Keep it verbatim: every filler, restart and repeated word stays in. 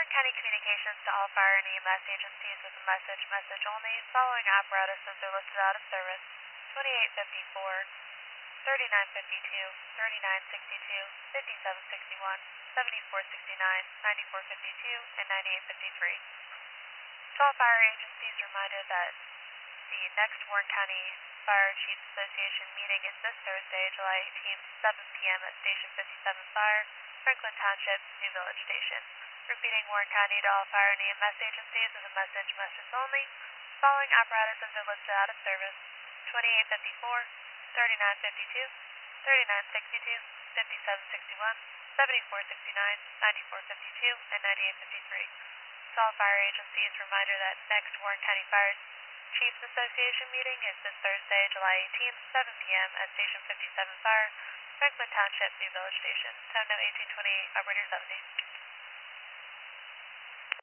Warren County Communications to all fire and E M S agencies with a message, message only. Following apparatuses are listed out of service. twenty-eight fifty-four, thirty-nine fifty-two, thirty-nine sixty-two, fifty-seven sixty-one, seventy-four sixty-nine, ninety-four fifty-two, and ninety-eight fifty-three. To all fire agencies, reminder that the next Warren County Fire Chiefs Association meeting is this Thursday, July eighteenth, seven p m at Station fifty-seven Fire, Franklin Township, New Village Station. Repeating, Warren County to all fire and E M S agencies with a message, message only. Following apparatuses are listed out of service. twenty-eight fifty-four, thirty-nine fifty-two, thirty-nine sixty-two, fifty-seven sixty-one, seventy-four sixty-nine, ninety-four fifty-two, and ninety-eight fifty-three. To all fire agencies, reminder that next Warren County Fire Chiefs Association meeting is this Thursday, July eighteenth, seven p m at Station fifty-seven Fire, Franklin Township, New Village Station. Time now eighteen twenty-eight, operator seventy.